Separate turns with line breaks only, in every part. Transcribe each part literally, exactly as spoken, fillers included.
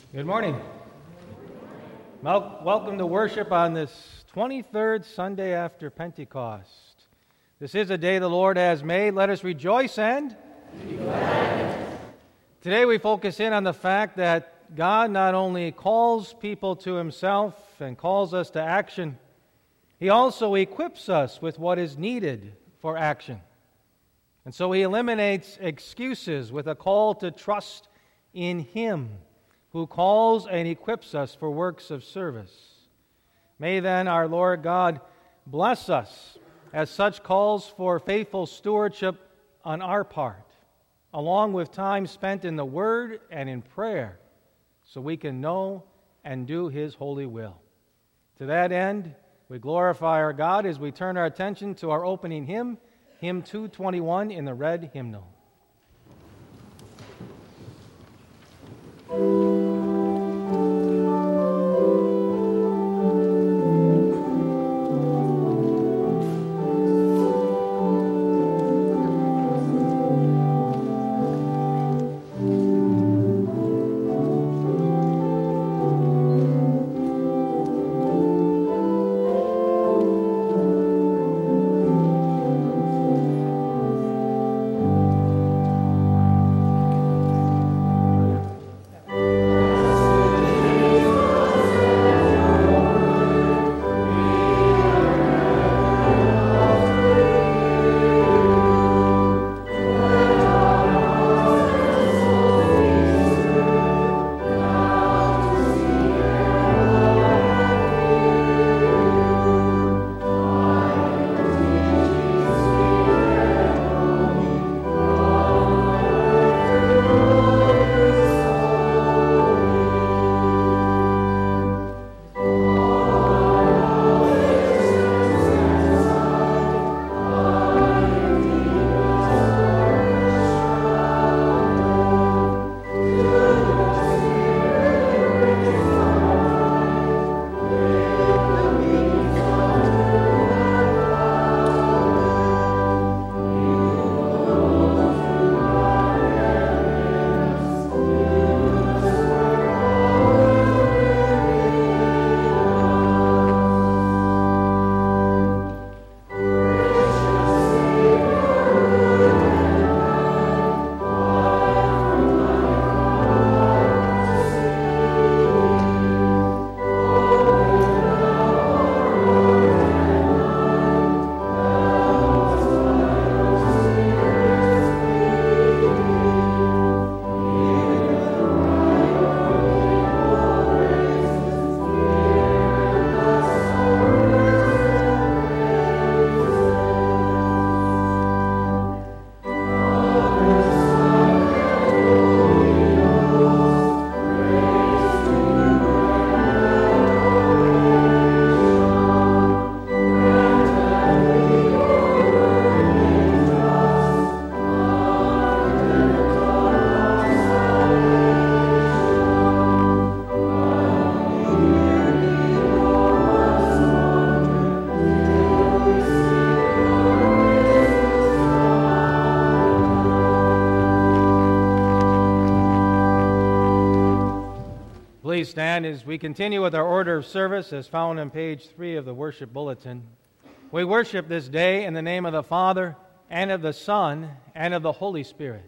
Good morning. Wel- Welcome to worship on this twenty-third Sunday after Pentecost. This is a day the Lord has made. Let us rejoice and be glad. Today we focus in on the fact that God not only calls people to Himself and calls us to action, He also equips us with what is needed for action. And so He eliminates excuses with a call to trust in Him, who calls and equips us for works of service. May then our Lord God bless us as such calls for faithful stewardship on our part, along with time spent in the Word and in prayer, so we can know and do His holy will. To that end, we glorify our God as we turn our attention to our opening hymn, hymn two twenty-one in the red hymnal. Please stand as we continue with our order of service as found on page three of the worship bulletin. We worship this day in the name of the Father, and of the Son, and of the Holy Spirit.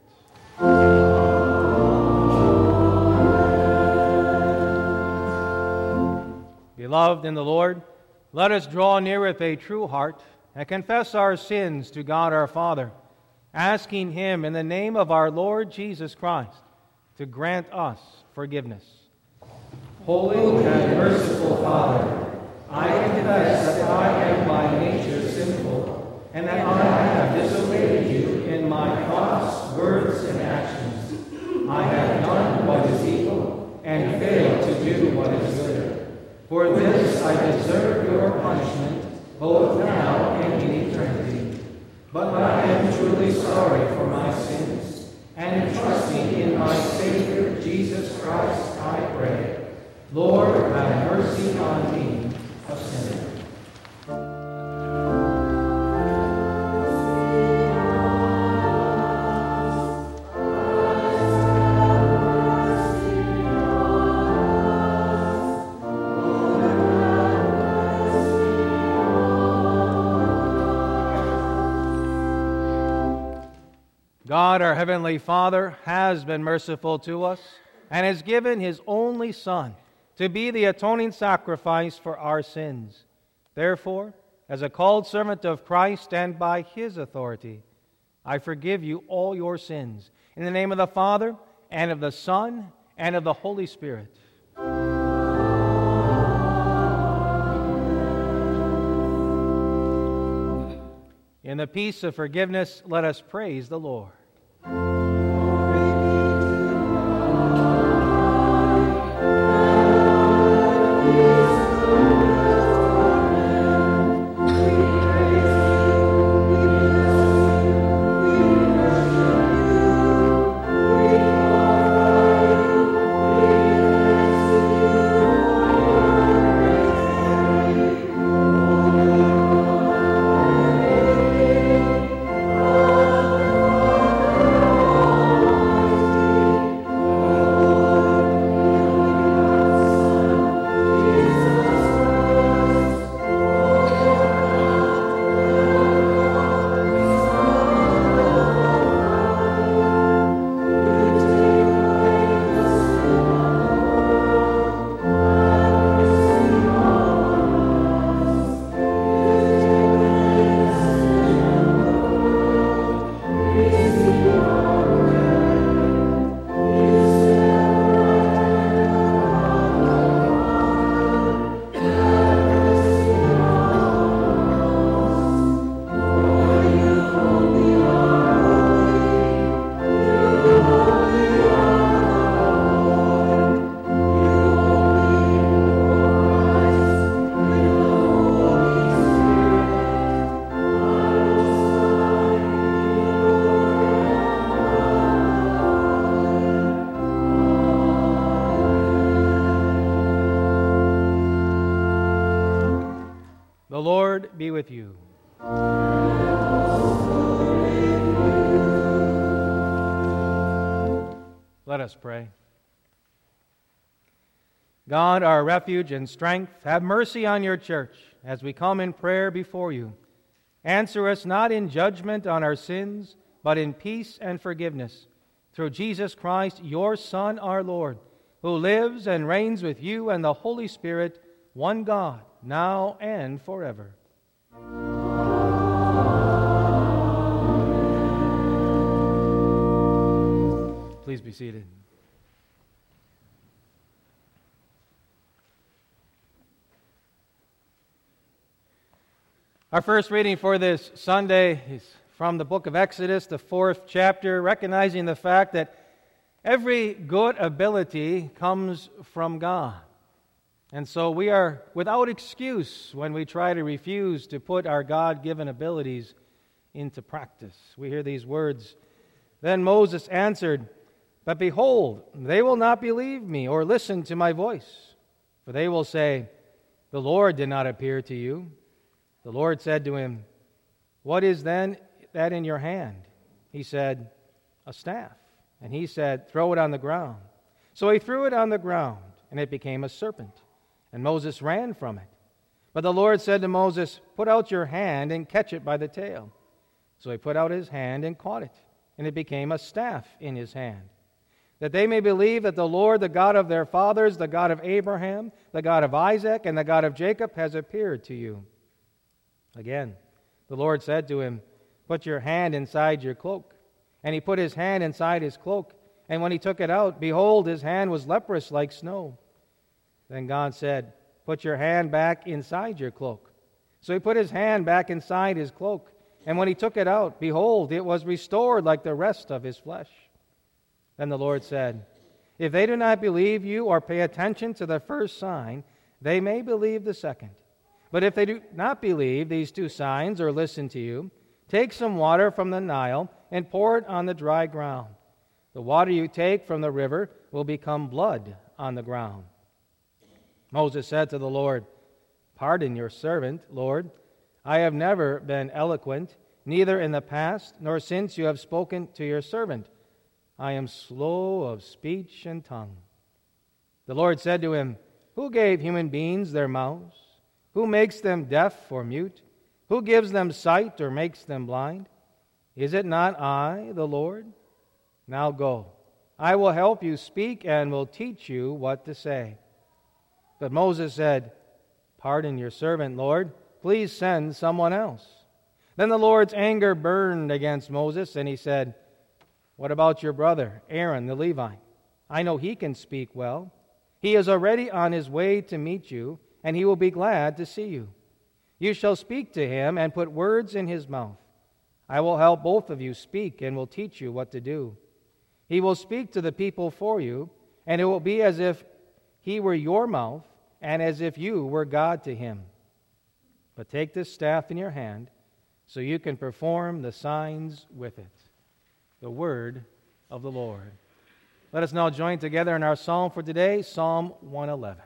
Beloved in the Lord, let us draw near with a true heart and confess our sins to God our Father, asking Him in the name of our Lord Jesus Christ to grant us forgiveness.
Holy and merciful Father, I confess that I am by nature sinful, and that I have disobeyed you in my thoughts, words, and actions. I have done what is evil, and failed to do what is good. For this I deserve your punishment, both now and in eternity. But I am truly sorry for my sins, and trusting in my Savior, Jesus Christ, I pray. Lord, have mercy on me, a sinner.
Thank you.
God, our Heavenly Father, has been merciful to us and has given His only Son to be the atoning sacrifice for our sins. Therefore, as a called servant of Christ and by His authority, I forgive you all your sins. In the name of the Father, and of the Son, and of the Holy Spirit. In the peace of forgiveness, let us praise the Lord. The Lord be with you. Let us pray. God, our refuge and strength, have mercy on your church as we come in prayer before you. Answer us not in judgment on our sins, but in peace and forgiveness, through Jesus Christ, your Son, our Lord, who lives and reigns with you and the Holy Spirit, one God, now and forever. Please be seated. Our first reading for this Sunday is from the book of Exodus, the fourth chapter, recognizing the fact that every good ability comes from God. And so we are without excuse when we try to refuse to put our God-given abilities into practice. We hear these words, "Then Moses answered, But behold, they will not believe me or listen to my voice. For they will say, The Lord did not appear to you." The Lord said to him, "What is then that in your hand?" He said, "A staff." And he said, "Throw it on the ground." So he threw it on the ground, and it became a serpent. And Moses ran from it. But the Lord said to Moses, "Put out your hand and catch it by the tail." So he put out his hand and caught it, and it became a staff in his hand. That they may believe that the Lord, the God of their fathers, the God of Abraham, the God of Isaac, and the God of Jacob, has appeared to you. Again, the Lord said to him, "Put your hand inside your cloak." And he put his hand inside his cloak, and when he took it out, behold, his hand was leprous like snow. Then God said, "Put your hand back inside your cloak." So he put his hand back inside his cloak, and when he took it out, behold, it was restored like the rest of his flesh. Then the Lord said, "If they do not believe you or pay attention to the first sign, they may believe the second. But if they do not believe these two signs or listen to you, take some water from the Nile and pour it on the dry ground. The water you take from the river will become blood on the ground." Moses said to the Lord, "Pardon your servant, Lord. I have never been eloquent, neither in the past nor since you have spoken to your servant. I am slow of speech and tongue." The Lord said to him, "Who gave human beings their mouths? Who makes them deaf or mute? Who gives them sight or makes them blind? Is it not I, the Lord? Now go. I will help you speak and will teach you what to say." But Moses said, "Pardon your servant, Lord. Please send someone else." Then the Lord's anger burned against Moses, and he said, "What about your brother, Aaron the Levite? I know he can speak well. He is already on his way to meet you, and he will be glad to see you. You shall speak to him and put words in his mouth. I will help both of you speak and will teach you what to do. He will speak to the people for you, and it will be as if he were your mouth and as if you were God to him. But take this staff in your hand so you can perform the signs with it." The word of the Lord. Let us now join together in our psalm for today, Psalm one eleven.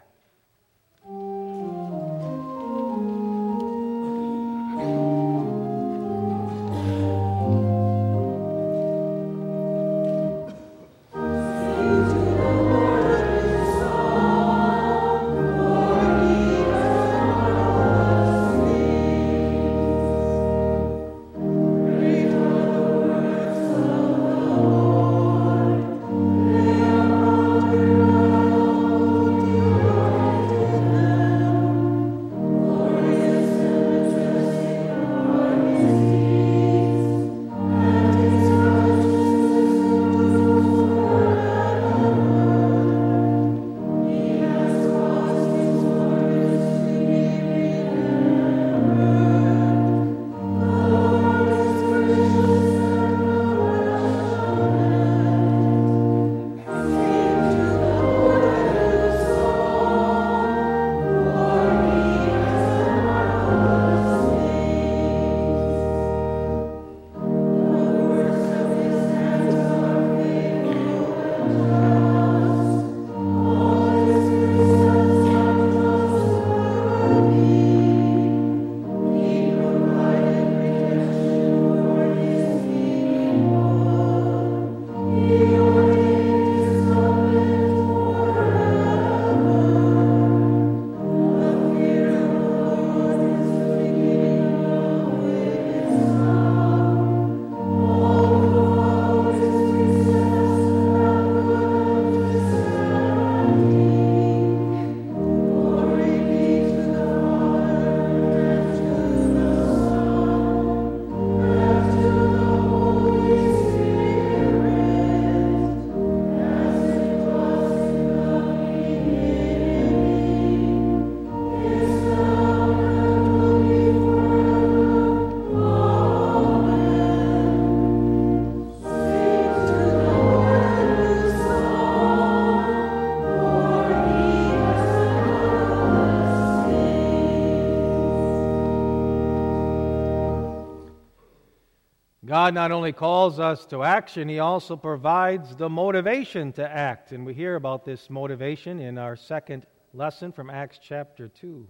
God not only calls us to action, He also provides the motivation to act. And we hear about this motivation in our second lesson from Acts chapter two.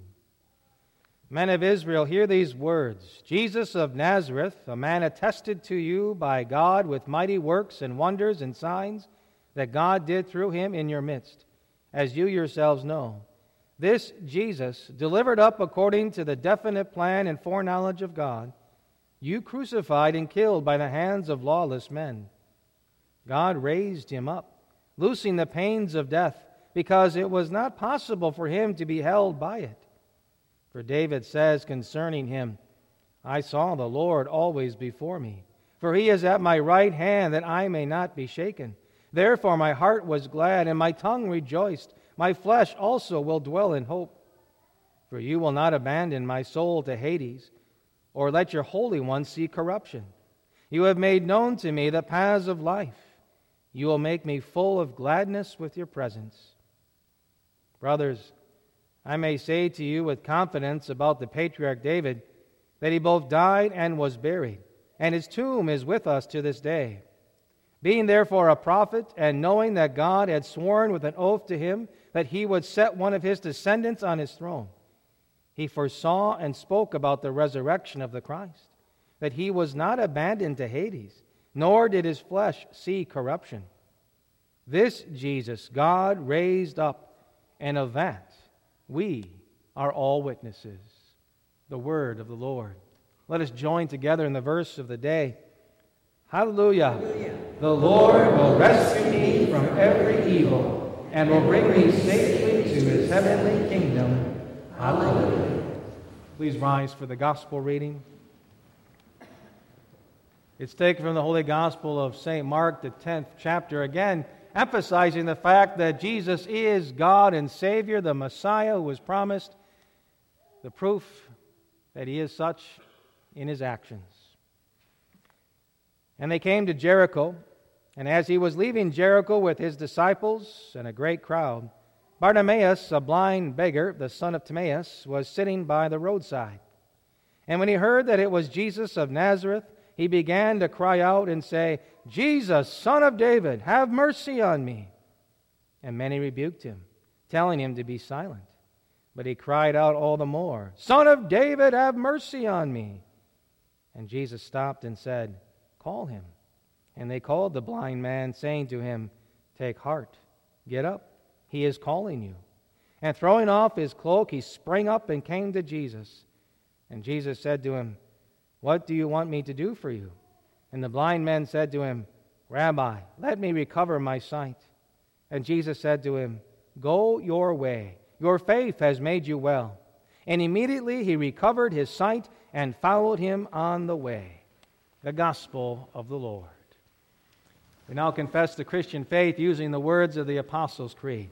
Men of Israel, hear these words. Jesus of Nazareth, a man attested to you by God with mighty works and wonders and signs that God did through him in your midst, as you yourselves know. This Jesus, delivered up according to the definite plan and foreknowledge of God, you crucified and killed by the hands of lawless men. God raised him up, loosing the pains of death, because it was not possible for him to be held by it. For David says concerning him, I saw the Lord always before me, for he is at my right hand, that I may not be shaken. Therefore my heart was glad, and my tongue rejoiced. My flesh also will dwell in hope. For you will not abandon my soul to Hades, or let your Holy One see corruption. You have made known to me the paths of life. You will make me full of gladness with your presence. Brothers, I may say to you with confidence about the patriarch David, that he both died and was buried, and his tomb is with us to this day. Being therefore a prophet, and knowing that God had sworn with an oath to him that he would set one of his descendants on his throne, he foresaw and spoke about the resurrection of the Christ, that he was not abandoned to Hades, nor did his flesh see corruption. This Jesus God raised up, and of that we are all witnesses. The word of the Lord. Let us join together in the verse of the day, Hallelujah.
Hallelujah. The Lord will rescue me from every evil and will bring me safely to his heavenly kingdom. Hallelujah.
Please rise for the gospel reading. It's taken from the Holy Gospel of Saint Mark, the tenth chapter, again emphasizing the fact that Jesus is God and Savior, the Messiah who was promised, the proof that he is such in his actions. And they came to Jericho, and as he was leaving Jericho with his disciples and a great crowd, Bartimaeus, a blind beggar, the son of Timaeus, was sitting by the roadside. And when he heard that it was Jesus of Nazareth, he began to cry out and say, "Jesus, Son of David, have mercy on me." And many rebuked him, telling him to be silent. But he cried out all the more, "Son of David, have mercy on me." And Jesus stopped and said, "Call him." And they called the blind man, saying to him, "Take heart, get up, he is calling you." And throwing off his cloak, he sprang up and came to Jesus. And Jesus said to him, "What do you want me to do for you?" And the blind man said to him, "Rabbi, let me recover my sight." And Jesus said to him, "Go your way, your faith has made you well." And immediately he recovered his sight and followed him on the way. The Gospel of the Lord. We now confess the Christian faith using the words of the Apostles' Creed.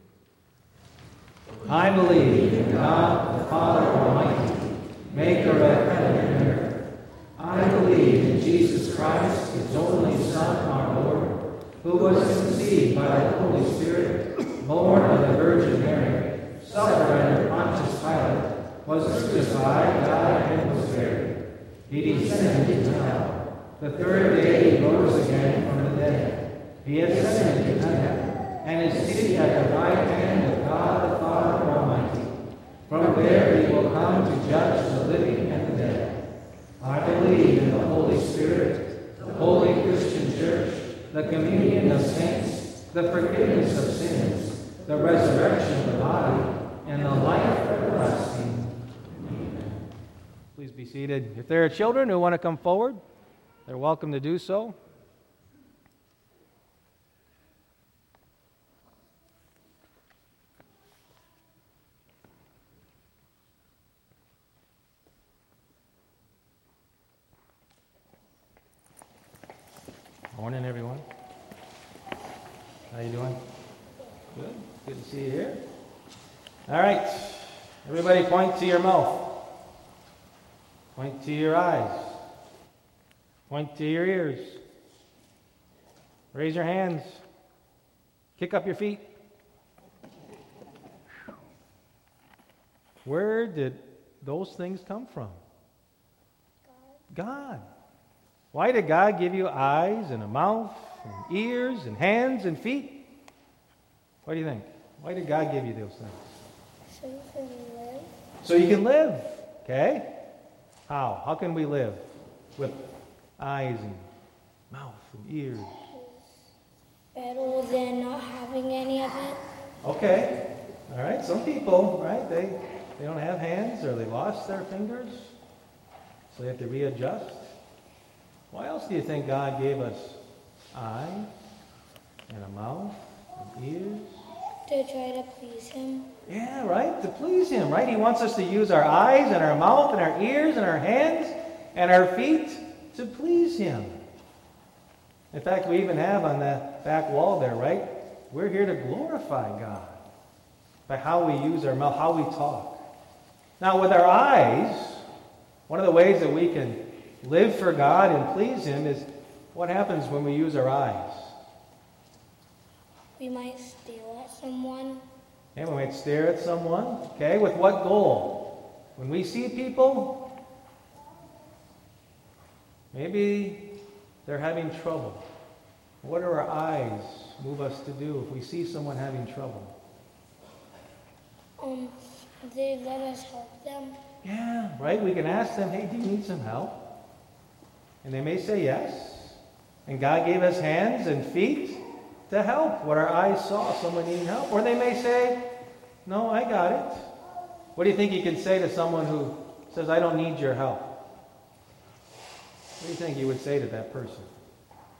I believe in God, the Father Almighty, maker of heaven and earth. I believe in Jesus Christ, his only Son, our Lord, who was conceived by the Holy Spirit, born of the Virgin Mary, suffered under Pontius Pilate, was crucified, died, and was buried. He descended into hell. The third day he rose again from the dead. He ascended into heaven, and is seated at the right hand of God the Father Almighty. From there he will come to judge the living and the dead. I believe in the Holy Spirit, the holy Christian Church, the communion of saints, the forgiveness of sins, the resurrection of the body, and the life everlasting. Amen.
Please be seated. If there are children who want to come forward, they're welcome to do so. Morning, everyone. How you doing? Good. Good to see you here. All right. Everybody point to your mouth. Point to your eyes. Point to your ears. Raise your hands. Kick up your feet. Where did those things come from? God. God. Why did God give you eyes and a mouth and ears and hands and feet? What do you think? Why did God give you those things?
So you can live.
So you can live. Okay? How? How can we live with eyes and mouth and ears?
Better than not having any of it.
Okay. All right. Some people, right, they, they don't have hands or they lost their fingers, so they have to readjust. Why else do you think God gave us eyes and a mouth and ears?
To try to please him.
Yeah, right? To please him, right? He wants us to use our eyes and our mouth and our ears and our hands and our feet to please him. In fact, we even have on that back wall there, right? We're here to glorify God by how we use our mouth, how we talk. Now, with our eyes, one of the ways that we can live for God and please him is what happens when we use our eyes.
We might stare at someone.
And we might stare at someone. Okay, with what goal? When we see people, maybe they're having trouble. What do our eyes move us to do if we see someone having trouble?
Um, they let us help them.
Yeah, right? We can ask them, hey, do you need some help? And they may say yes. And God gave us hands and feet to help what our eyes saw, someone needing help. Or they may say, no, I got it. What do you think you can say to someone who says, I don't need your help? What do you think you would say to that person?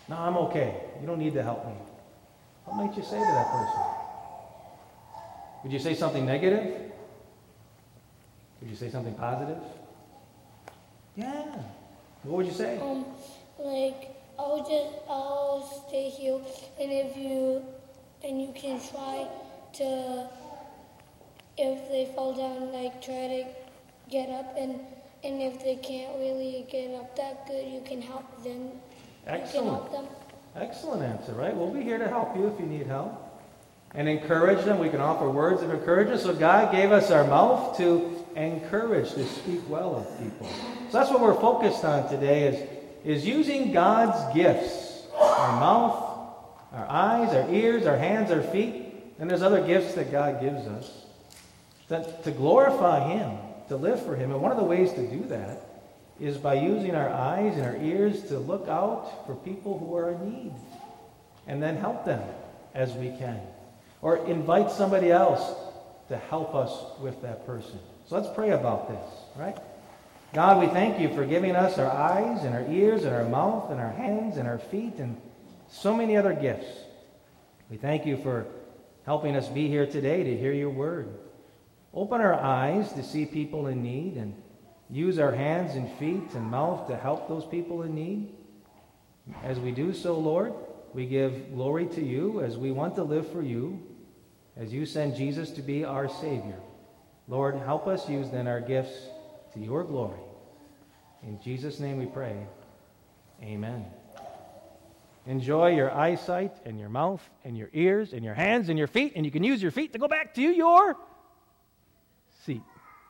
No, I'm okay. You don't need to help me. What might you say to that person? Would you say something negative? Would you say something positive? Yeah. What would you say?
Um, like, I'll just, I'll stay here, and if you, and you can try to, if they fall down, like, try to get up, and, and if they can't really get up that good, you can help them.
Excellent.
You can help them.
Excellent answer, right? We'll be here to help you if you need help. And encourage them. We can offer words of encouragement. So God gave us our mouth to encourage, to speak well of people. So that's what we're focused on today is, is using God's gifts. Our mouth, our eyes, our ears, our hands, our feet. And there's other gifts that God gives us. That, to glorify Him, to live for Him. And one of the ways to do that is by using our eyes and our ears to look out for people who are in need. And then help them as we can. Or invite somebody else to help us with that person. So let's pray about this, right? God, we thank you for giving us our eyes and our ears and our mouth and our hands and our feet and so many other gifts. We thank you for helping us be here today to hear your word. Open our eyes to see people in need and use our hands and feet and mouth to help those people in need. As we do so, Lord, we give glory to you as we want to live for you, as you send Jesus to be our Savior. Lord, help us use then our gifts to your glory. In Jesus' name we pray. Amen. Enjoy your eyesight and your mouth and your ears and your hands and your feet, and you can use your feet to go back to your seat.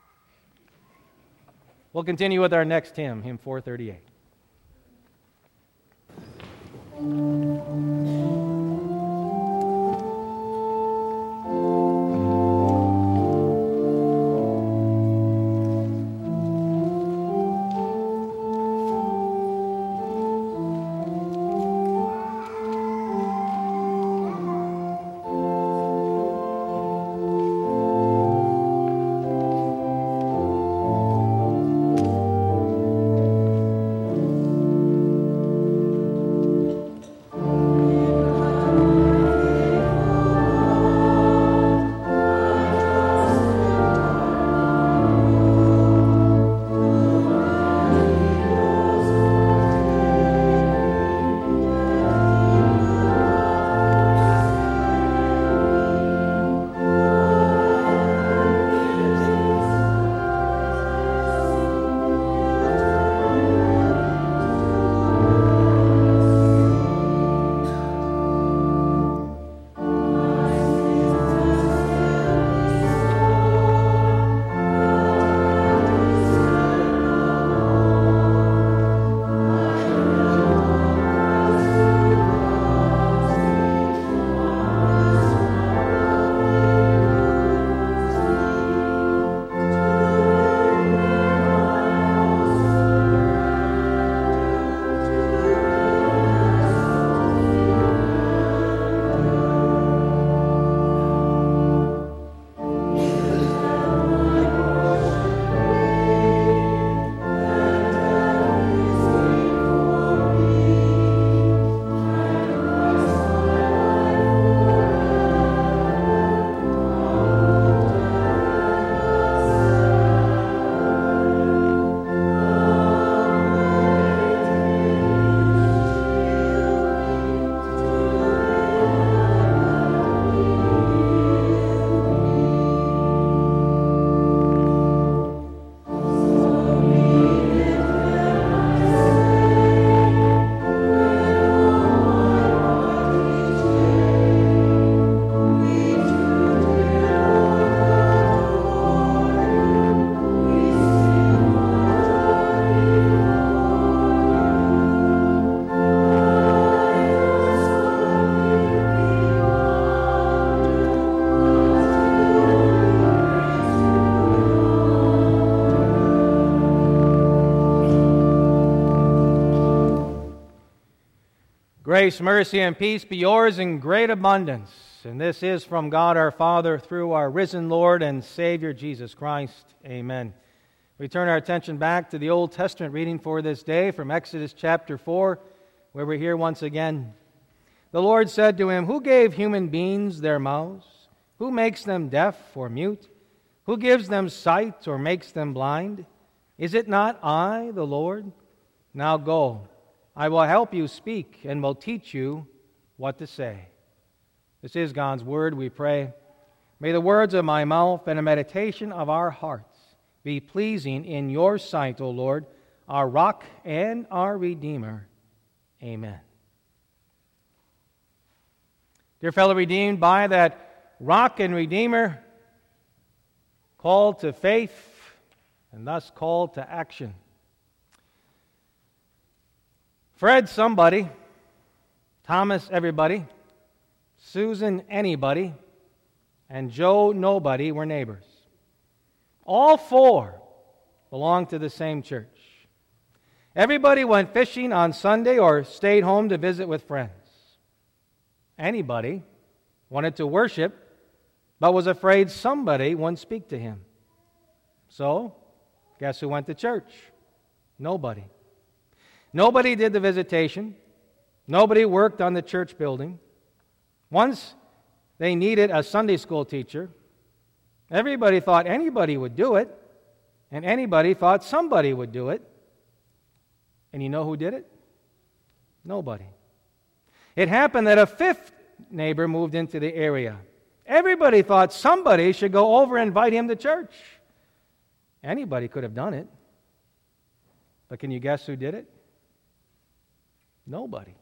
We'll continue with our next hymn, hymn four thirty-eight. Grace, mercy, and peace be yours in great abundance. And this is from God our Father through our risen Lord and Savior Jesus Christ. Amen. We turn our attention back to the Old Testament reading for this day from Exodus chapter four, where we're here once again. The Lord said to him, "Who gave human beings their mouths? Who makes them deaf or mute? Who gives them sight or makes them blind? Is it not I, the Lord? Now go, I will help you speak and will teach you what to say." This is God's word, we pray. May the words of my mouth and the meditation of our hearts be pleasing in your sight, O Lord, our rock and our Redeemer. Amen. Dear fellow redeemed by that rock and Redeemer, called to faith and thus called to action. Fred somebody, Thomas everybody, Susan anybody, and Joe nobody were neighbors. All four belonged to the same church. Everybody went fishing on Sunday or stayed home to visit with friends. Anybody wanted to worship, but was afraid somebody wouldn't speak to him. So, guess who went to church? Nobody. Nobody did the visitation. Nobody worked on the church building. Once they needed a Sunday school teacher, everybody thought anybody would do it, and anybody thought somebody would do it. And you know who did it? Nobody. It happened that a fifth neighbor moved into the area. Everybody thought somebody should go over and invite him to church. Anybody could have done it. But can you guess who did it? Nobody.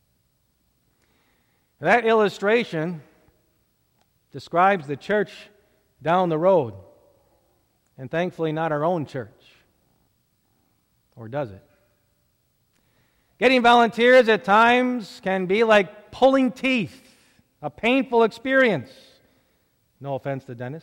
That illustration describes the church down the road, and thankfully not our own church. Or does it? Getting volunteers at times can be like pulling teeth, a painful experience. No offense to Dennis.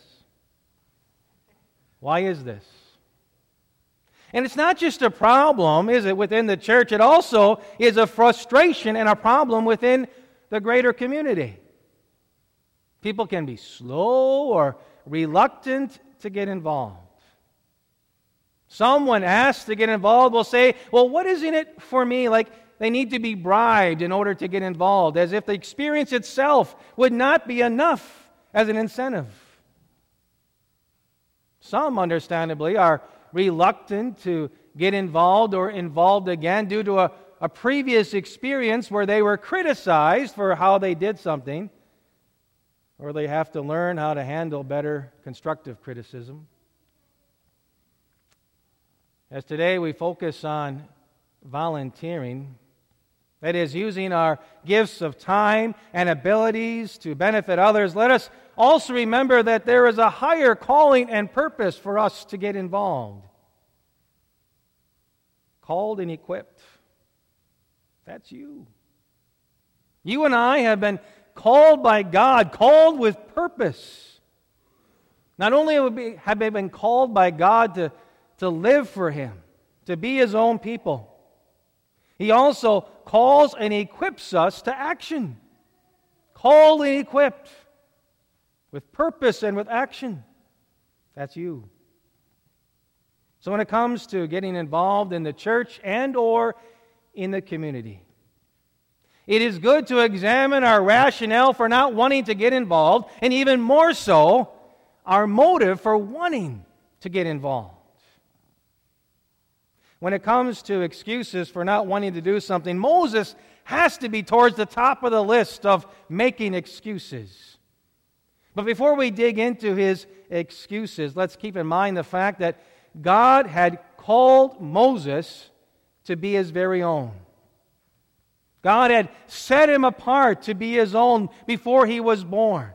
Why is this? And it's not just a problem, is it, within the church? It also is a frustration and a problem within the greater community. People can be slow or reluctant to get involved. Someone asked to get involved will say, well, what is in it for me? Like they need to be bribed in order to get involved, as if the experience itself would not be enough as an incentive. Some, understandably, are reluctant to get involved or involved again due to a, a previous experience where they were criticized for how they did something, or they have to learn how to handle better constructive criticism. As today we focus on volunteering, that is, using our gifts of time and abilities to benefit others, let us also remember that there is a higher calling and purpose for us to get involved. Called and equipped. That's you. You and I have been called by God, called with purpose. Not only have we been called by God to to live for Him, to be His own people, He also calls and equips us to action. Called and equipped with purpose and with action. That's you. So when it comes to getting involved in the church and or in the community, it is good to examine our rationale for not wanting to get involved, and even more so, our motive for wanting to get involved. When it comes to excuses for not wanting to do something, Moses has to be towards the top of the list of making excuses. But before we dig into his excuses, let's keep in mind the fact that God had called Moses to be His very own. God had set him apart to be His own before he was born.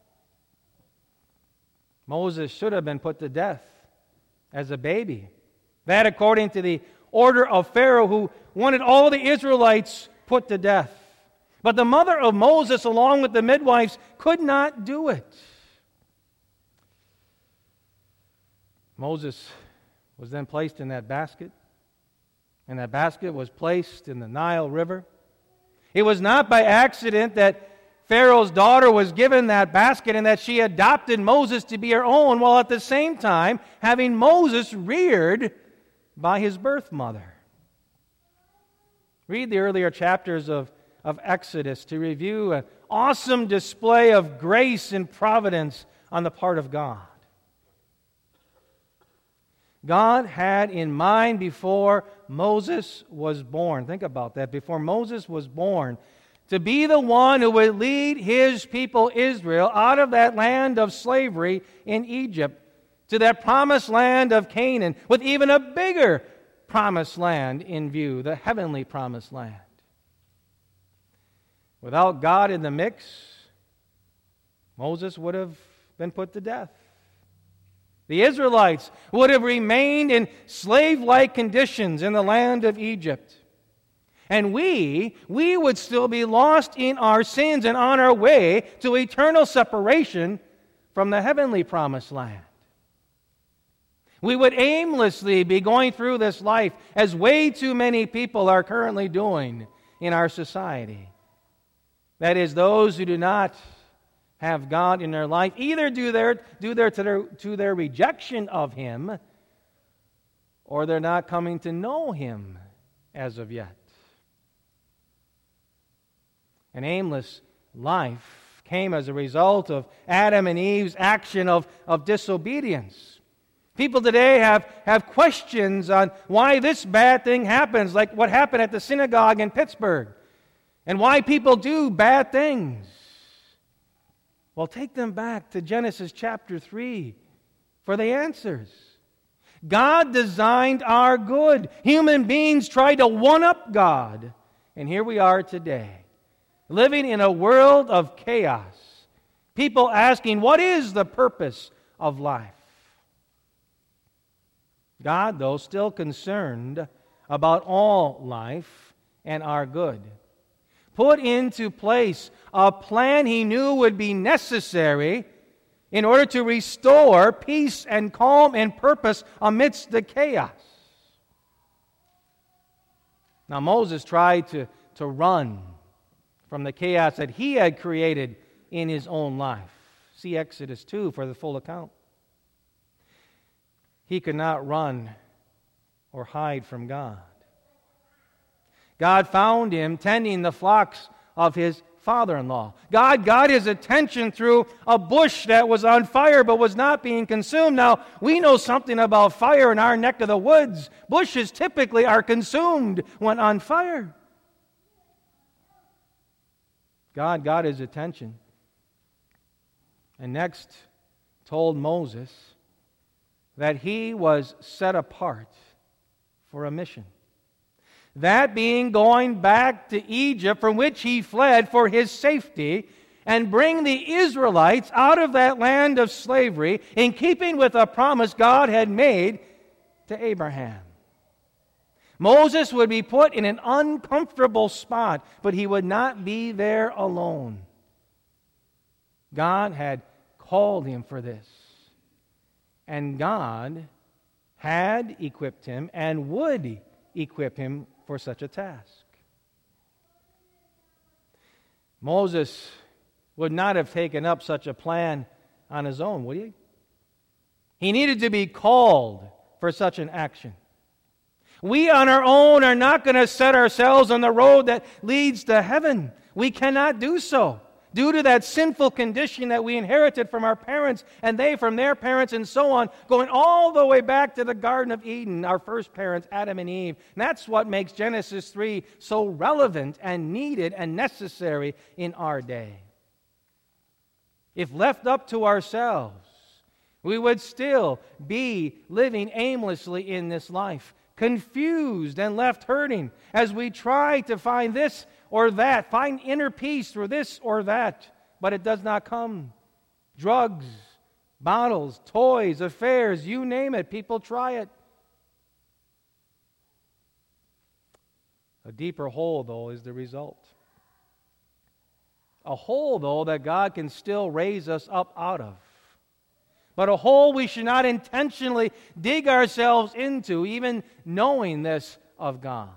Moses should have been put to death as a baby. That according to the order of Pharaoh, who wanted all the Israelites put to death. But the mother of Moses, along with the midwives, could not do it. Moses was then placed in that basket, and that basket was placed in the Nile River. It was not by accident that Pharaoh's daughter was given that basket and that she adopted Moses to be her own, while at the same time having Moses reared by his birth mother. Read the earlier chapters of, of Exodus to review an awesome display of grace and providence on the part of God. God had in mind before Moses was born. Think about that. Before Moses was born, to be the one who would lead His people Israel out of that land of slavery in Egypt to that promised land of Canaan, with even a bigger promised land in view, the heavenly promised land. Without God in the mix, Moses would have been put to death. The Israelites would have remained in slave-like conditions in the land of Egypt. And we, we would still be lost in our sins and on our way to eternal separation from the heavenly promised land. We would aimlessly be going through this life as way too many people are currently doing in our society. That is, those who do not have God in their life, either due their, due their, to, their, to their rejection of Him, or they're not coming to know Him as of yet. An aimless life came as a result of Adam and Eve's action of, of disobedience. People today have, have questions on why this bad thing happens, like what happened at the synagogue in Pittsburgh, and why people do bad things. Well, take them back to Genesis chapter three for the answers. God designed our good. Human beings tried to one-up God. And here we are today, living in a world of chaos. People asking, what is the purpose of life? God, though, still concerned about all life and our good, put into place a plan He knew would be necessary in order to restore peace and calm and purpose amidst the chaos. Now, Moses tried to, to run from the chaos that he had created in his own life. See Exodus two for the full account. He could not run or hide from God. God found him tending the flocks of his father-in-law. God got his attention through a bush that was on fire but was not being consumed. Now, we know something about fire in our neck of the woods. Bushes typically are consumed when on fire. God got his attention and next told Moses that he was set apart for a mission. That being going back to Egypt, from which he fled for his safety, and bring the Israelites out of that land of slavery in keeping with a promise God had made to Abraham. Moses would be put in an uncomfortable spot, but he would not be there alone. God had called him for this. And God had equipped him and would equip him for such a task. Moses would not have taken up such a plan on his own, would he? He needed to be called for such an action. We on our own are not going to set ourselves on the road that leads to heaven. We cannot do so due to that sinful condition that we inherited from our parents and they from their parents and so on, going all the way back to the Garden of Eden, our first parents, Adam and Eve. And that's what makes Genesis three so relevant and needed and necessary in our day. If left up to ourselves, we would still be living aimlessly in this life, confused and left hurting as we try to find this or that, find inner peace through this or that, but it does not come. Drugs, bottles, toys, affairs, you name it, people try it. A deeper hole, though, is the result. A hole, though, that God can still raise us up out of. But a hole we should not intentionally dig ourselves into, even knowing this of God.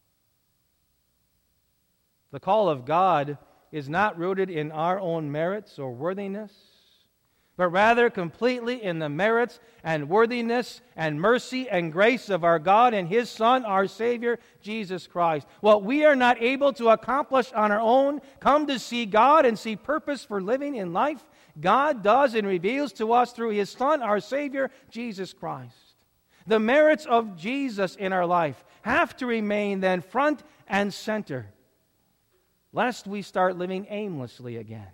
The call of God is not rooted in our own merits or worthiness, but rather completely in the merits and worthiness and mercy and grace of our God and His Son, our Savior, Jesus Christ. What we are not able to accomplish on our own, come to see God and see purpose for living in life, God does and reveals to us through His Son, our Savior, Jesus Christ. The merits of Jesus in our life have to remain then front and center, lest we start living aimlessly again.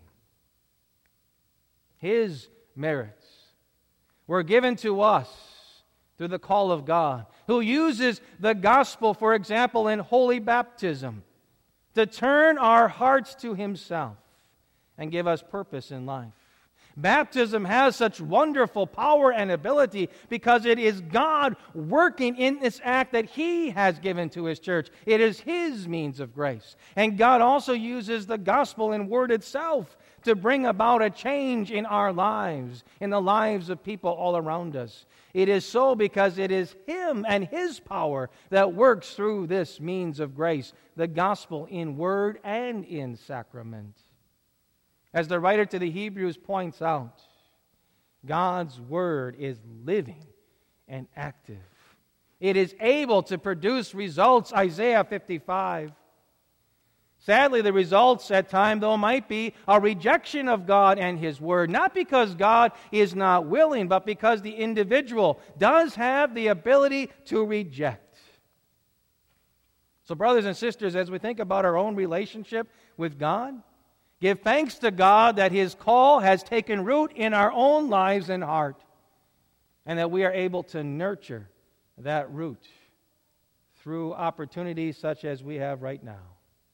His merits were given to us through the call of God, who uses the gospel, for example, in holy baptism, to turn our hearts to Himself and give us purpose in life. Baptism has such wonderful power and ability because it is God working in this act that He has given to His church. It is His means of grace. And God also uses the gospel and word itself to bring about a change in our lives, in the lives of people all around us. It is so because it is Him and His power that works through this means of grace, the gospel in word and in sacrament. As the writer to the Hebrews points out, God's Word is living and active. It is able to produce results, Isaiah fifty-five. Sadly, the results at times, though, might be a rejection of God and His Word, not because God is not willing, but because the individual does have the ability to reject. So, brothers and sisters, as we think about our own relationship with God, give thanks to God that His call has taken root in our own lives and heart, and that we are able to nurture that root through opportunities such as we have right now.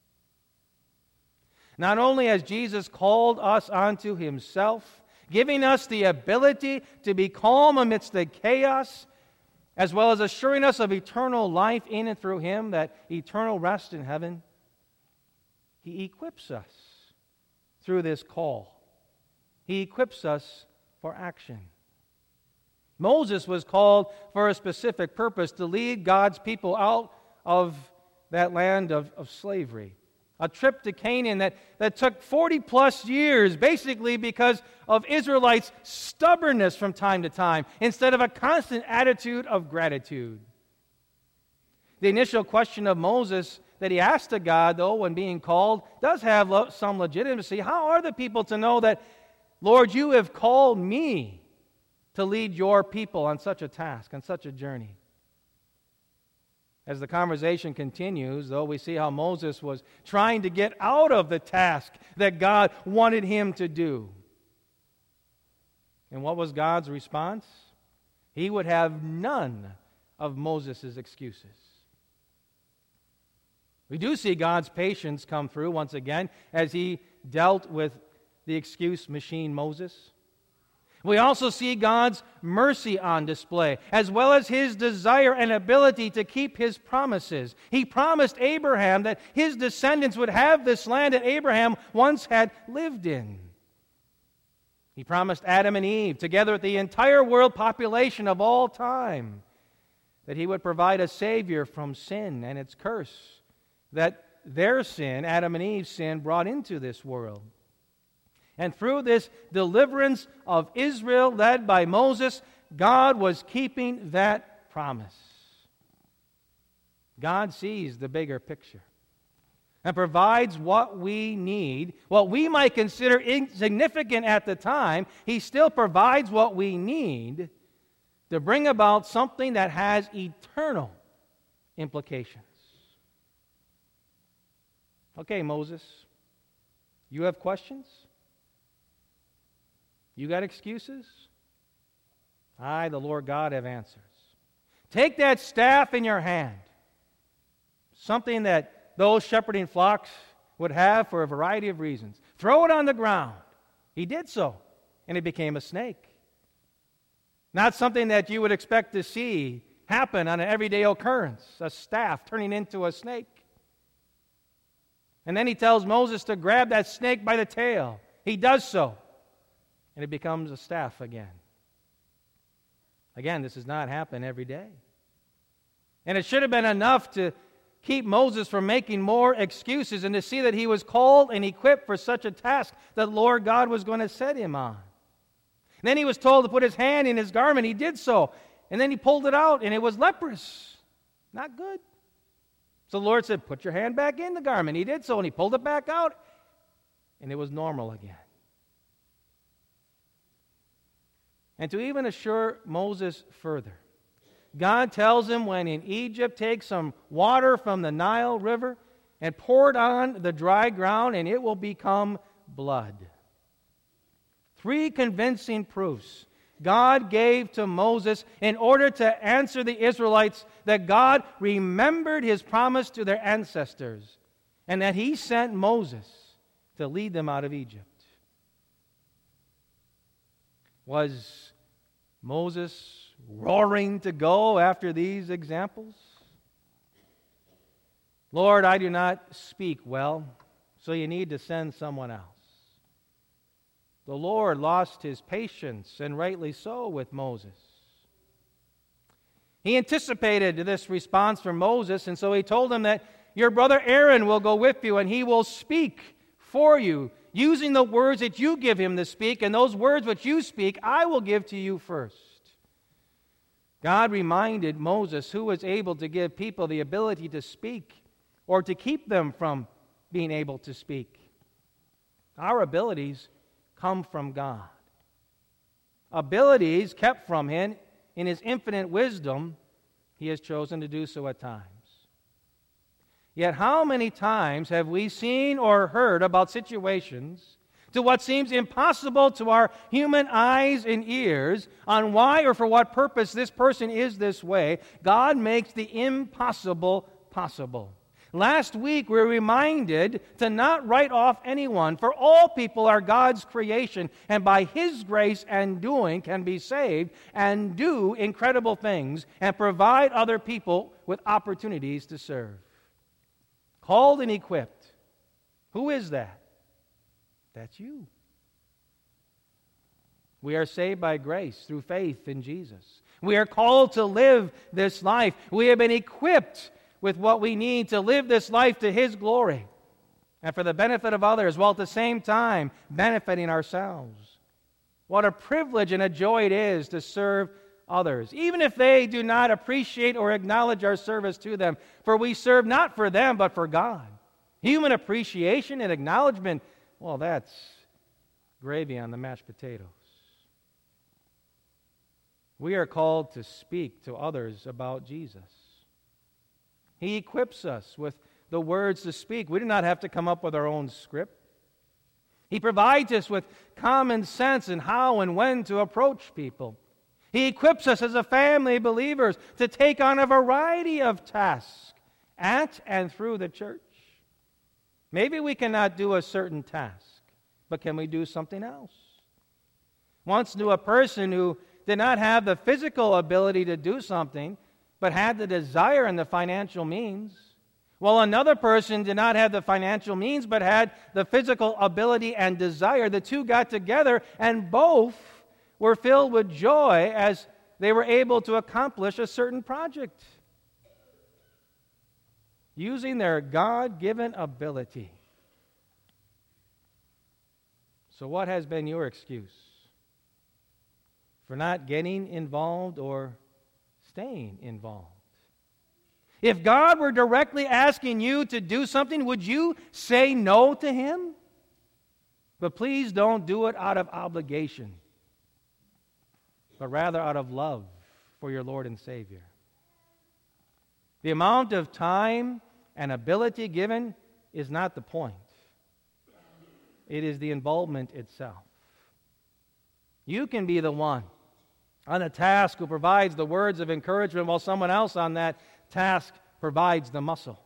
Not only has Jesus called us unto Himself, giving us the ability to be calm amidst the chaos, as well as assuring us of eternal life in and through Him, that eternal rest in heaven, He equips us through this call. He equips us for action. Moses was called for a specific purpose, to lead God's people out of that land of, of slavery. A trip to Canaan that, that took forty plus years, basically because of Israelites' stubbornness from time to time, instead of a constant attitude of gratitude. The initial question of Moses that he asked to God, though, when being called, does have lo- some legitimacy. How are the people to know that, Lord, you have called me to lead your people on such a task, on such a journey? As the conversation continues, though, we see how Moses was trying to get out of the task that God wanted him to do. And what was God's response? He would have none of Moses' excuses. We do see God's patience come through once again as He dealt with the excuse machine Moses. We also see God's mercy on display, as well as His desire and ability to keep His promises. He promised Abraham that his descendants would have this land that Abraham once had lived in. He promised Adam and Eve, together with the entire world population of all time, that He would provide a Savior from sin and its curse that their sin, Adam and Eve's sin, brought into this world. And through this deliverance of Israel led by Moses, God was keeping that promise. God sees the bigger picture and provides what we need, what we might consider insignificant at the time. He still provides what we need to bring about something that has eternal implications. Okay, Moses, you have questions? You got excuses? I, the Lord God, have answers. Take that staff in your hand, something that those shepherding flocks would have for a variety of reasons. Throw it on the ground. He did so, and it became a snake. Not something that you would expect to see happen on an everyday occurrence, a staff turning into a snake. And then He tells Moses to grab that snake by the tail. He does so. And it becomes a staff again. Again, this does not happen every day. And it should have been enough to keep Moses from making more excuses and to see that he was called and equipped for such a task that Lord God was going to set him on. And then he was told to put his hand in his garment. He did so. And then he pulled it out, and it was leprous. Not good. So the Lord said, put your hand back in the garment. He did so, and he pulled it back out, and it was normal again. And to even assure Moses further, God tells him when in Egypt, take some water from the Nile River and pour it on the dry ground, and it will become blood. Three convincing proofs God gave to Moses in order to answer the Israelites that God remembered his promise to their ancestors and that he sent Moses to lead them out of Egypt. Was Moses roaring to go after these examples? Lord, I do not speak well, so you need to send someone else. The Lord lost his patience, and rightly so, with Moses. He anticipated this response from Moses, and so he told him that your brother Aaron will go with you, and he will speak for you, using the words that you give him to speak, and those words which you speak, I will give to you first. God reminded Moses who was able to give people the ability to speak or to keep them from being able to speak. Our abilities come from God. Abilities kept from him in his infinite wisdom, he has chosen to do so at times. Yet how many times have we seen or heard about situations to what seems impossible to our human eyes and ears on why or for what purpose this person is this way? God makes the impossible possible. Last week we were reminded to not write off anyone, for all people are God's creation, and by his grace and doing can be saved and do incredible things and provide other people with opportunities to serve. Called and equipped. Who is that? That's you. We are saved by grace through faith in Jesus. We are called to live this life. We have been equipped with what we need to live this life to his glory and for the benefit of others, while at the same time benefiting ourselves. What a privilege and a joy it is to serve others, even if they do not appreciate or acknowledge our service to them, for we serve not for them but for God. Human appreciation and acknowledgement, well, that's gravy on the mashed potatoes. We are called to speak to others about Jesus. He equips us with the words to speak. We do not have to come up with our own script. He provides us with common sense in how and when to approach people. He equips us as a family of believers to take on a variety of tasks at and through the church. Maybe we cannot do a certain task, but can we do something else? Once knew a person who did not have the physical ability to do something, but had the desire and the financial means. While another person did not have the financial means, but had the physical ability and desire. The two got together, and both were filled with joy as they were able to accomplish a certain project, using their God-given ability. So what has been your excuse for not getting involved or staying involved? If God were directly asking you to do something, would you say no to him? But please don't do it out of obligation, but rather out of love for your Lord and Savior. The amount of time and ability given is not the point. It is the involvement itself. You can be the one on a task who provides the words of encouragement, while someone else on that task provides the muscle.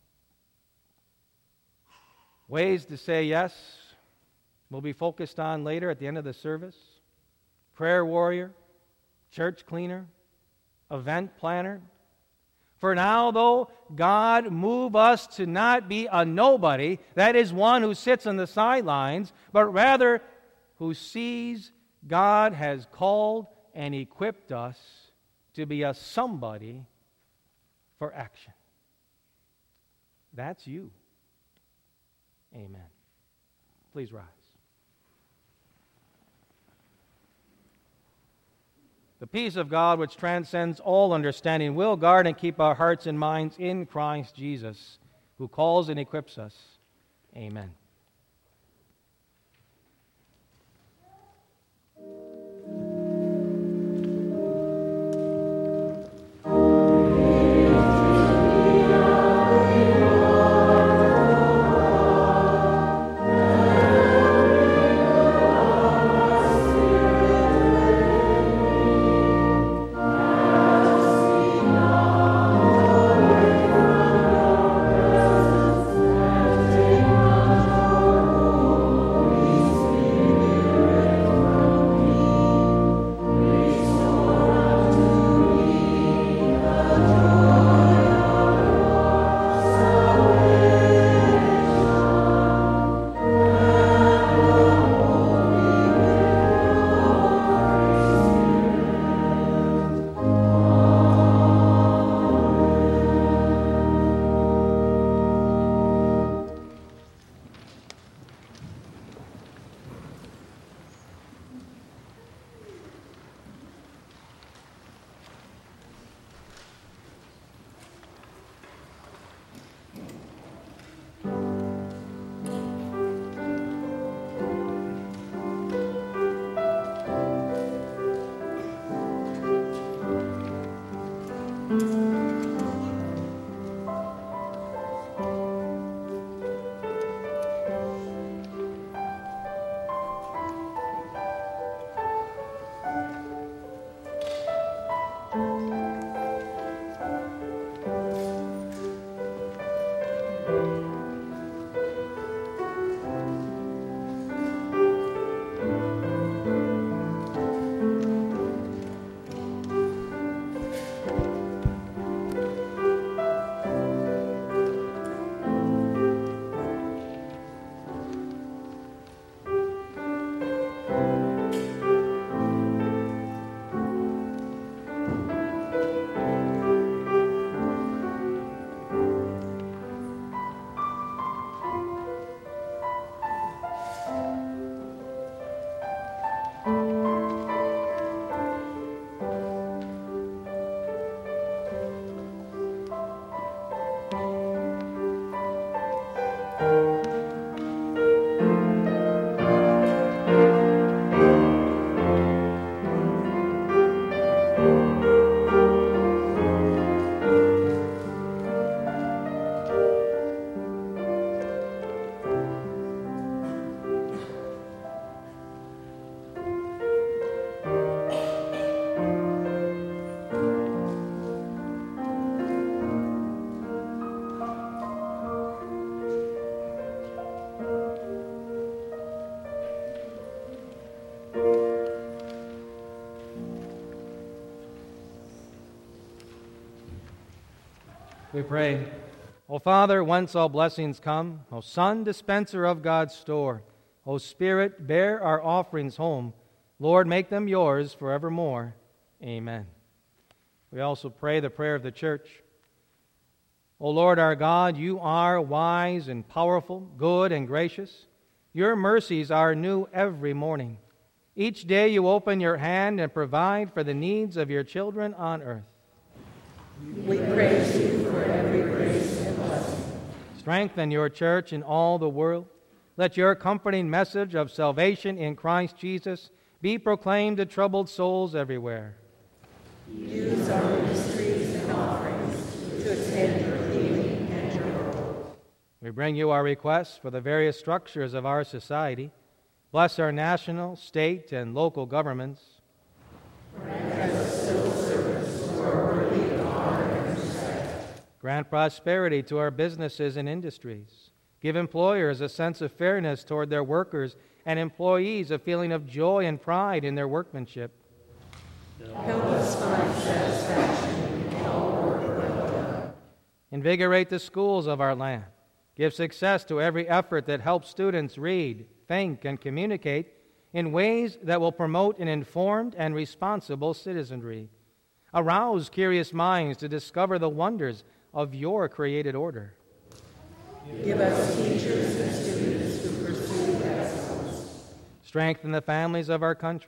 Ways to say yes will be focused on later at the end of the service. Prayer warrior, church cleaner, event planner. For now, though, God move us to not be a nobody, that is one who sits on the sidelines, but rather who sees God has called and equipped us to be a somebody for action. That's you. Amen. Please rise. The peace of God, which transcends all understanding, will guard and keep our hearts and minds in Christ Jesus, who calls and equips us. Amen. We pray. O Father, whence all blessings come, O Son, dispenser of God's store, O Spirit, bear our offerings home. Lord, make them yours forevermore. Amen. We also pray the prayer of the church. O Lord our God, you are wise and powerful, good and gracious. Your mercies are new every morning. Each day you open your hand and provide for the needs of your children on earth.
We praise you for every grace and blessing.
Strengthen your church in all the world. Let your comforting message of salvation in Christ Jesus be proclaimed to troubled souls everywhere.
Use our ministries and offerings to extend your healing and your hope.
We bring you our requests for the various structures of our society. Bless our national, state, and local governments.
Grant us civil servants who are worthy of honor and respect.
Grant prosperity to our businesses and industries. Give employers a sense of fairness toward their workers and employees a feeling of joy and pride in their workmanship.
Help us find satisfaction in all work well done.
Invigorate the schools of our land. Give success to every effort that helps students read, think, and communicate in ways that will promote an informed and responsible citizenry. Arouse curious minds to discover the wonders of your created order.
Give us teachers and students who pursue excellence.
Strengthen the families of our country.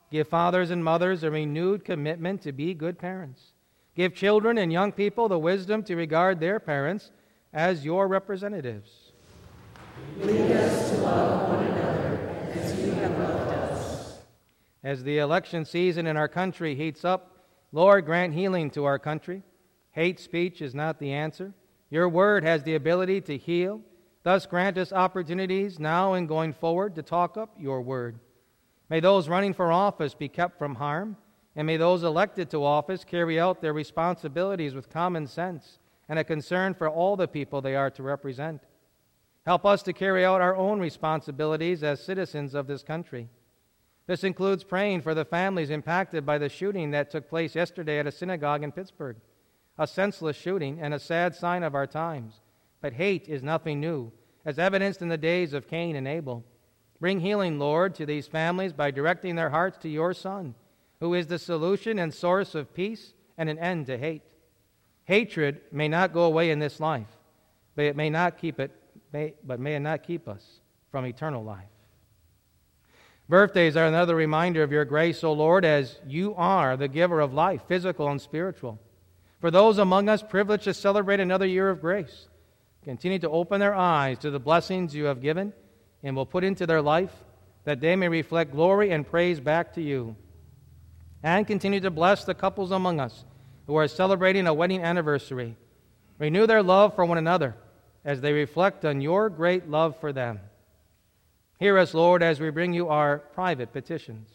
Give fathers and mothers a renewed commitment to be good parents. Give children and young people the wisdom to regard their parents as your representatives.
Lead us to love one another as you have loved us.
As the election season in our country heats up, Lord, grant healing to our country. Hate speech is not the answer. Your word has the ability to heal. Thus grant us opportunities now and going forward to talk up your word. May those running for office be kept from harm, and may those elected to office carry out their responsibilities with common sense and a concern for all the people they are to represent. Help us to carry out our own responsibilities as citizens of this country. This includes praying for the families impacted by the shooting that took place yesterday at a synagogue in Pittsburgh, a senseless shooting and a sad sign of our times. But hate is nothing new, as evidenced in the days of Cain and Abel. Bring healing, Lord, to these families by directing their hearts to your Son, who is the solution and source of peace and an end to hate. Hatred may not go away in this life, but it may not keep it, may, but may it not keep us from eternal life. Birthdays are another reminder of your grace, O Lord, as you are the giver of life, physical and spiritual. For those among us privileged to celebrate another year of grace, continue to open their eyes to the blessings you have given and will put into their life, that they may reflect glory and praise back to you. And continue to bless the couples among us who are celebrating a wedding anniversary. Renew their love for one another as they reflect on your great love for them. Hear us, Lord, as we bring you our private petitions.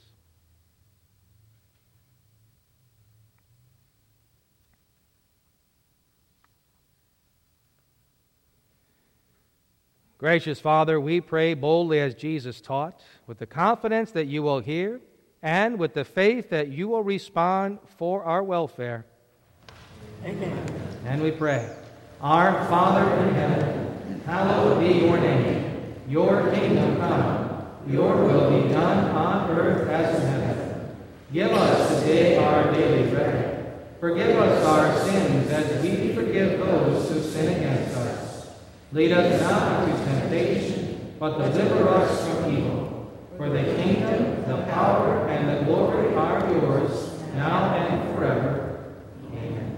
Gracious Father, we pray boldly as Jesus taught, with the confidence that you will hear and with the faith that you will respond for our welfare.
Amen.
And we pray, Our Father in heaven, hallowed be your name. Your kingdom come, your will be done on earth as in heaven. Give us today our daily bread. Forgive us our sins as we forgive those who sin against us. Lead us not into temptation, but deliver us from evil. For the kingdom, the power, and the glory are yours, now and forever. Amen.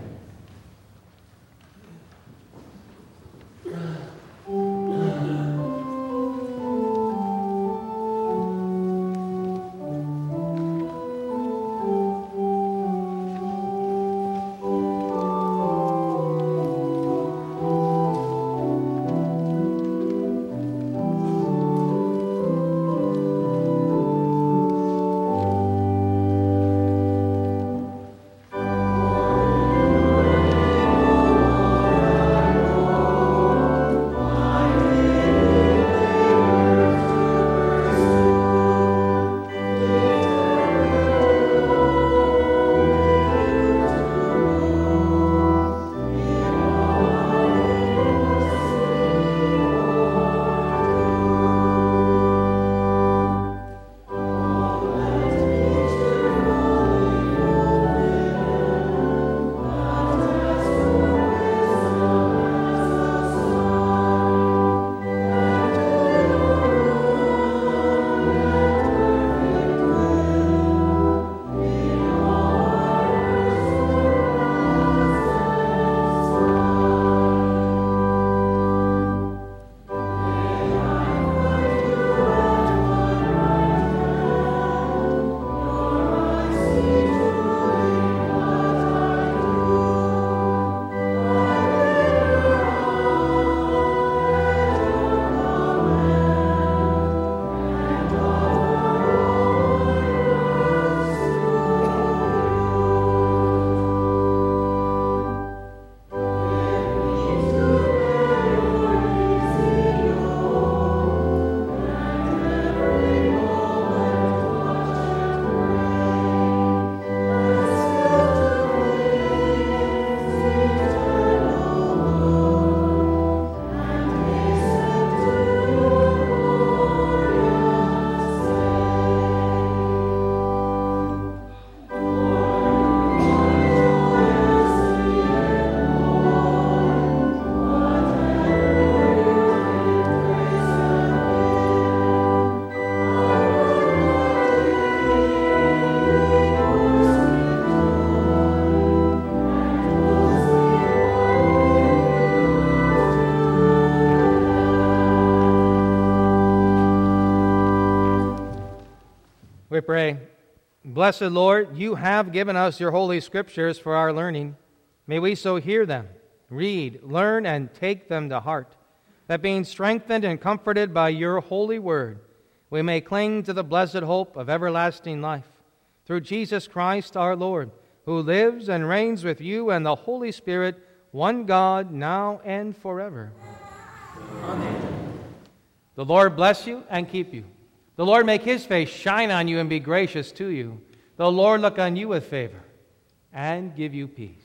pray. Blessed Lord, you have given us your holy scriptures for our learning. May we so hear them, read, learn, and take them to heart, that being strengthened and comforted by your holy word, we may cling to the blessed hope of everlasting life. Through Jesus Christ our Lord, who lives and reigns with you and the Holy Spirit, one God, now and forever. Amen. The Lord bless you and keep you. The Lord make his face shine on you and be gracious to you. The Lord look on you with favor and give you peace.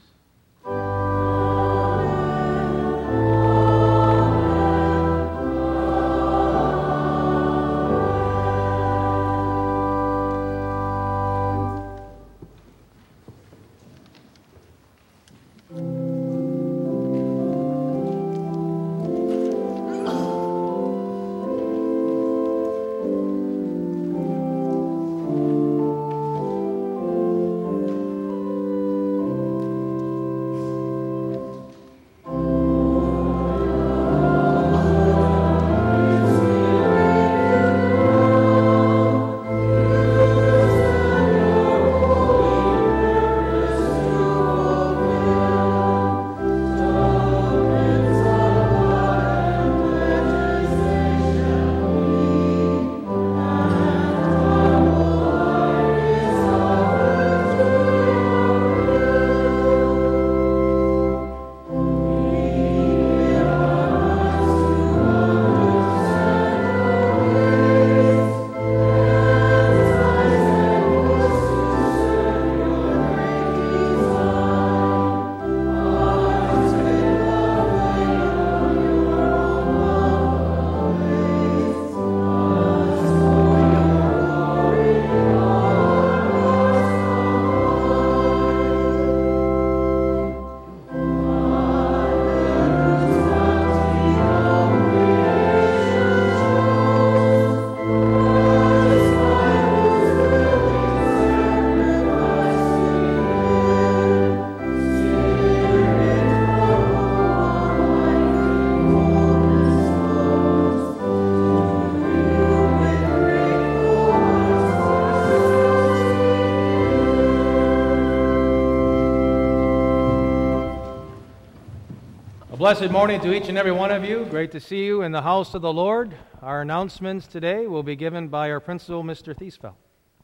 Blessed morning to each and every one of you. Great to see you in the house of the Lord. Our announcements today will be given by our principal, Mister Thiesfeld.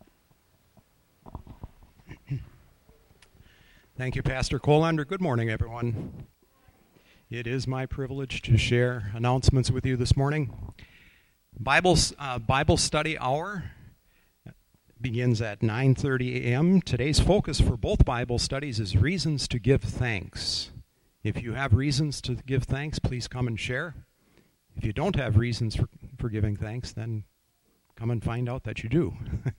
Thank you, Pastor Colander. Good morning, everyone. It is my privilege to share announcements with you this morning. Bible, uh, Bible study hour begins at nine thirty a.m. Today's focus for both Bible studies is reasons to give thanks. If you have reasons to give thanks, please come and share. If you don't have reasons for, for giving thanks, then come and find out that you do.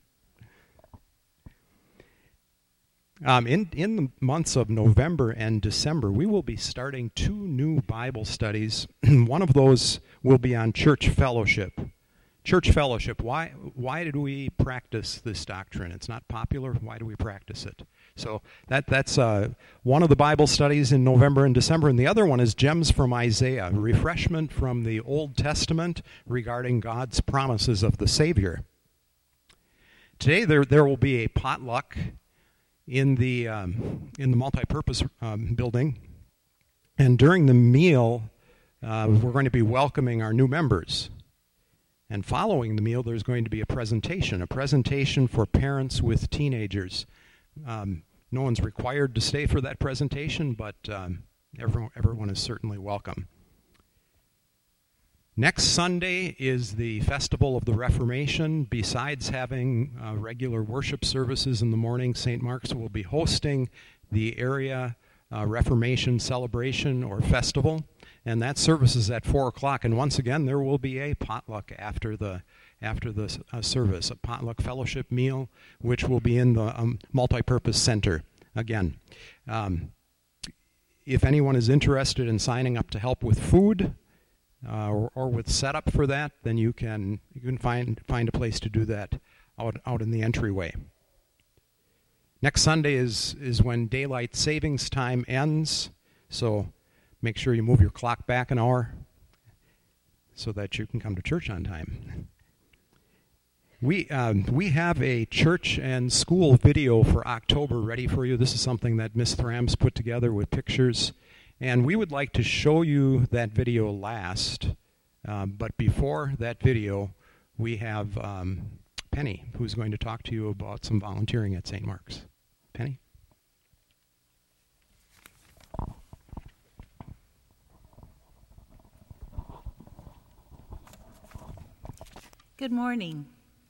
um, in, in the months of November and December, we will be starting two new Bible studies. One of those will be on church fellowship. Church fellowship, why, why did we practice this doctrine? It's not popular. Why do we practice it? So that that's uh, one of the Bible studies in November and December, and the other one is Gems from Isaiah, refreshment from the Old Testament regarding God's promises of the Savior. Today there there will be a potluck in the um, in the multipurpose um, building, and during the meal uh, we're going to be welcoming our new members. And following the meal, there's going to be a presentation, a presentation for parents with teenagers. Um, no one's required to stay for that presentation, but um, everyone, everyone is certainly welcome. Next Sunday is the Festival of the Reformation. Besides having uh, regular worship services in the morning, Saint Mark's will be hosting the area uh, Reformation celebration or festival. And that service is at four o'clock. And once again, there will be a potluck after the after the uh, service, a potluck fellowship meal, which will be in the um, multipurpose center again. Um, if anyone is interested in signing up to help with food uh, or, or with setup for that, then you can you can find find a place to do that out out in the entryway. Next Sunday is is when daylight savings time ends, so make sure you move your clock back an hour so that you can come to church on time. We um, we have a church and school video for October ready for you. This is something that Miss Thrams put together with pictures, and we would like to show you that video last. Um, but before that video, we have um, Penny, who's going to talk to you about some volunteering at Saint Mark's. Penny?
Good morning.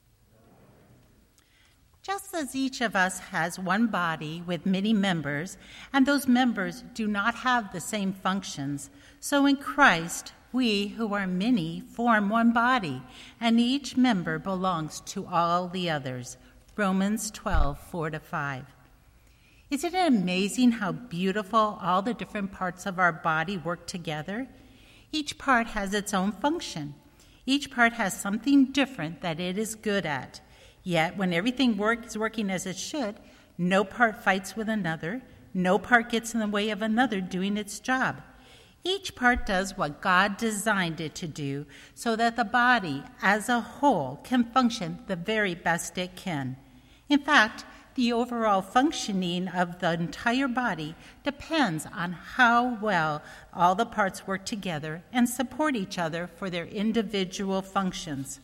Just as each of us has one body with many members, and those members do not have the same functions, so in Christ, we who are many form one body, and each member belongs to all the others. Romans twelve, four to five. Isn't it amazing how beautiful all the different parts of our body work together? Each part has its own function. Each part has something different that it is good at. Yet, when everything work, is working as it should, no part fights with another, no part gets in the way of another doing its job. Each part does what God designed it to do so that the body as a whole can function the very best it can. In fact, the overall functioning of the entire body depends on how well all the parts work together and support each other for their individual functions.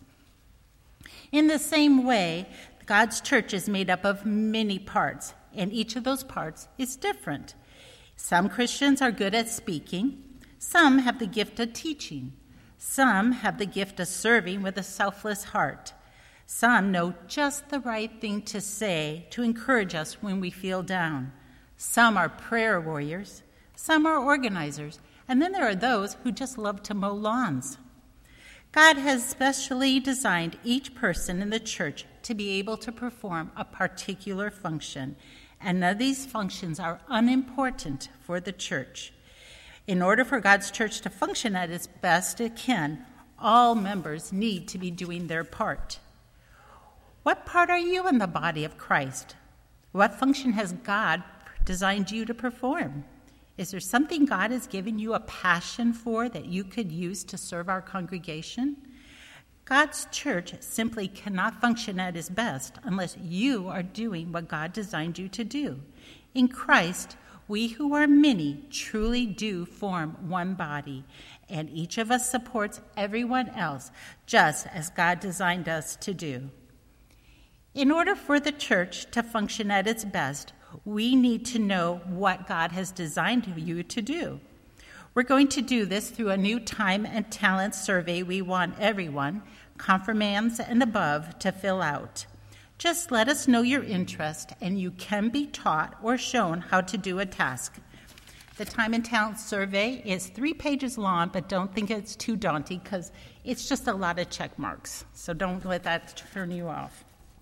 In the same way, God's church is made up of many parts, and each of those parts is different. Some Christians are good at speaking. Some have the gift of teaching. Some have the gift of serving with a selfless heart. Some know just the right thing to say to encourage us when we feel down. Some are prayer warriors. Some are organizers. And then there are those who just love to mow lawns. God has specially designed each person in the church to be able to perform a particular function, and none of these functions are unimportant for the church. In order for God's church to function at its best it can, all members need to be doing their part. What part are you in the body of Christ? What function has God designed you to perform? Is there something God has given you a passion for that you could use to serve our congregation? God's church simply cannot function at its best unless you are doing what God designed you to do. In Christ, we who are many truly do form one body, and each of us supports everyone else just as God designed us to do. In order for the church to function at its best, we need to know what God has designed you to do. We're going to do this through a new time and talent survey we want everyone, confirmands and above, to fill out. Just let us know your interest, and you can be taught or shown how to do a task. The time and talent survey is three pages long, but don't think it's too daunting because it's just a lot of check marks. So don't let that turn you off.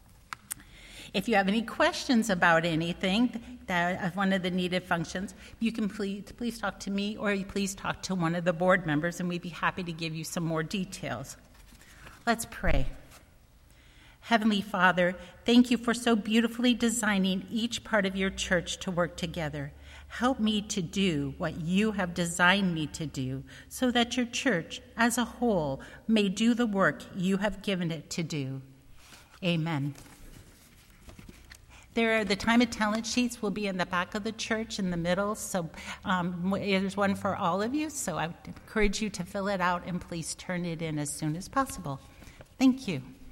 If you have any questions about anything that one of the needed functions, you can please, please talk to me, or please talk to one of the board members, and we'd be happy to give you some more details. Let's pray. Heavenly Father, thank you for so beautifully designing each part of your church to work together. Help me to do what you have designed me to do so that your church as a whole may do the work you have given it to do. Amen. There are the time and talent sheets will be in the back of the church in the middle, so um, there's one for all of you, so I would encourage you to fill it out and please turn it in as soon as possible. Thank you.